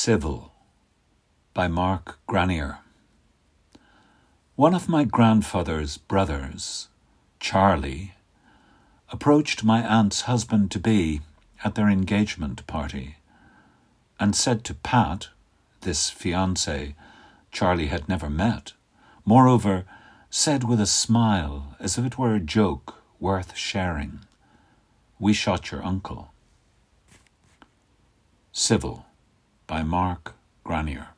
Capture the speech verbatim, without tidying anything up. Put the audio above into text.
Civil by Mark Granier. One of my grandfather's brothers, Charlie, approached my aunt's husband-to-be at their engagement party and said to Pat, this fiancée Charlie had never met, moreover, said with a smile as if it were a joke worth sharing, "We shot your uncle." Civil by Mark Granier.